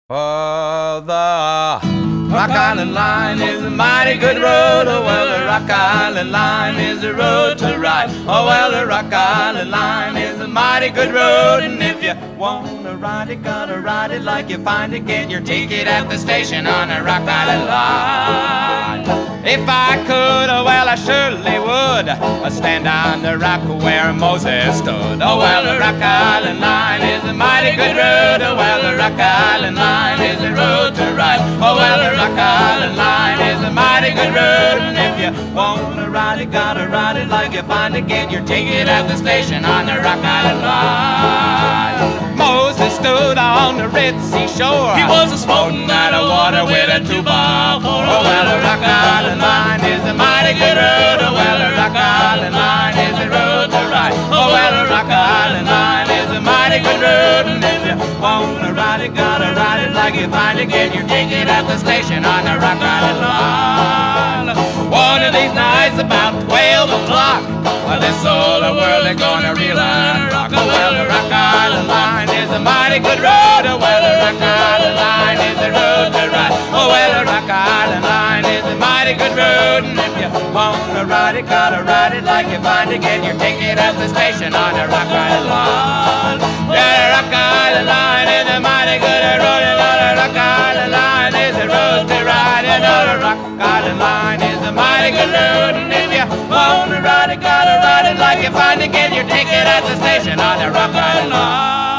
Oh, the Rock Island Line is a mighty good road. Oh, well, the Rock Island Line is a road to ride. Oh, well, the Rock Island Line is a mighty good road. And if you wanna ride it, gotta ride it like you find it. Get your ticket at the station on the Rock Island Line. If I could, oh, well, I surely would stand on the rock where Moses stood. Oh, well, the Rock Island Line is a mighty good road. Oh, well, the Rock Island Line is a road to ride. Oh, well, the Rock Island Line is a mighty good road. And if you wanna ride it, gotta ride it like you find it. Get your ticket at the station on the Rock Island Line. Moses stood on the Red Sea shore. He was a-smoking out of water with a 2x4. Oh, well, the Rock Island Line is a mighty good road. Oh, well, the Rock Island Line is a road to ride. Oh, well, the Rock Island Line is a mighty good road. And if you wanna ride it, gotta ride it like you find it. Get your ticket at the station on the Rock Island Line. One of these nights about 12 o'clock, this solar world is gonna reel and rock. Oh, well, the Rock Island Line is a mighty good road. Oh, well, the Rock Island Line is a road to ride. Oh, well, the Rock Island Line is a mighty good road. And if you wanna ride it, gotta ride it like you find it. Get your ticket at the station on the Rock Island Line. Yeah, the Rock Island Line is a mighty good road. You know the Rock Island Line is a road to ride. You know the Rock Island Line is a mighty good road. And if you wanna ride it, gotta ride it like you find it. Get your ticket at the station on the Rock Island Line.